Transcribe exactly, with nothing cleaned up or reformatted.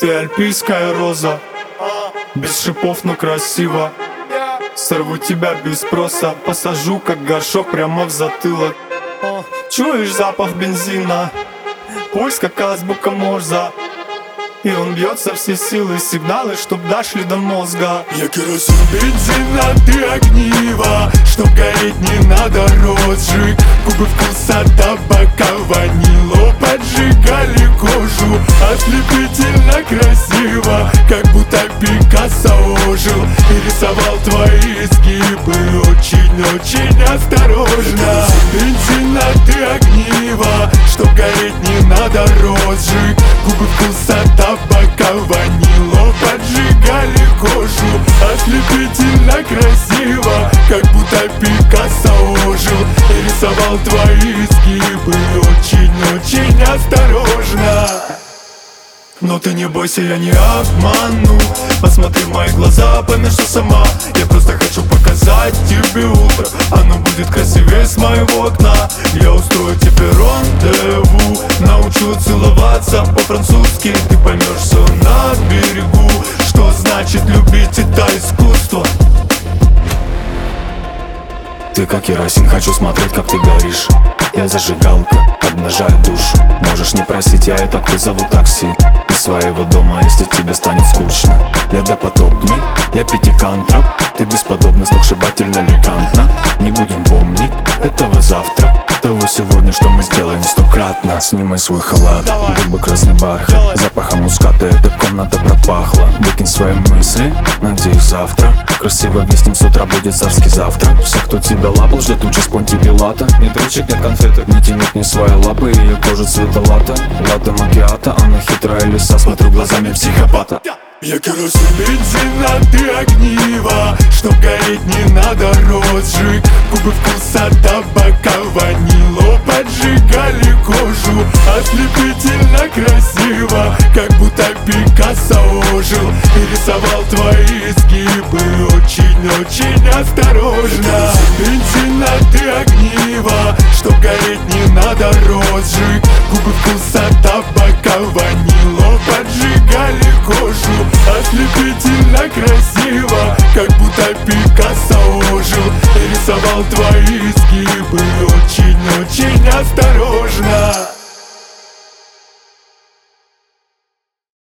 Ты альпийская роза, без шипов, но красиво. Сорву тебя без спроса, посажу как горшок прямо в затылок. Чуешь запах бензина, пульс как азбука Морзе, и он бьет со всей силы, сигналы, чтоб дошли до мозга. Я керосин, бензин, а ты огниво, чтоб гореть не надо розжиг. Губы вкуса табака, ванило поджигали кожу. Ослепительно красиво, как будто Пикассо ожил и рисовал твои изгибы очень-очень осторожно. Бензин, а ты огниво, чтоб гореть не надо розжиг. Губы вкуса табака, ванило поджигали кожу. Ослепительно красиво, как будто Пикассо ожил и рисовал твои изгибы очень-очень осторожно. Но ты не бойся, я не обману. Посмотри в мои глаза, пойми, что сама. Я просто хочу показать тебе утро, оно будет красивее с моего окна. Я устрою тебе рандеву, научу целоваться по-французски. Ты поймешь все на берегу, что значит любить это искусство. Ты как керосин, хочу смотреть, как ты горишь. Я зажигалка, обнажаю душу. Можешь не просить, я и так вызову такси из своего дома, если тебе станет скучно. Я допотопный, я пятикантроп. Ты бесподобна, сногсшибательно элегантна. Не будем помнить этого завтра, того сегодня, что мы сделаем стократно. Снимай свой халат, губы красный бархат, запахом муската эта комната пропахла. Выкинь свои мысли, надеюсь завтра красиво вместе с утра будет царский завтрак. Все, кто тебя лапал, ждет участь Понти Пилата. Нет ручек, нет конфеток, не тянет мне свои лапы. Ее кожа цвета лата, лата макиата. Она хитрая лиса, смотрю глазами психопата. Я керосин, бензин, а ты огниво, чтоб гореть не надо розжиг. Губы вкуса табака, ванило поджигали кожу. Ослепительно красиво, как будто Пикассо ожил и рисовал твои изгибы очень-очень осторожно. Бензин, а ты огниво, чтоб гореть не надо розжиг. Губы вкуса табака, ванило поджигали кожу. Ослепительно красиво, как будто Пикассо ожил и рисовал твои изгибы очень-очень осторожно.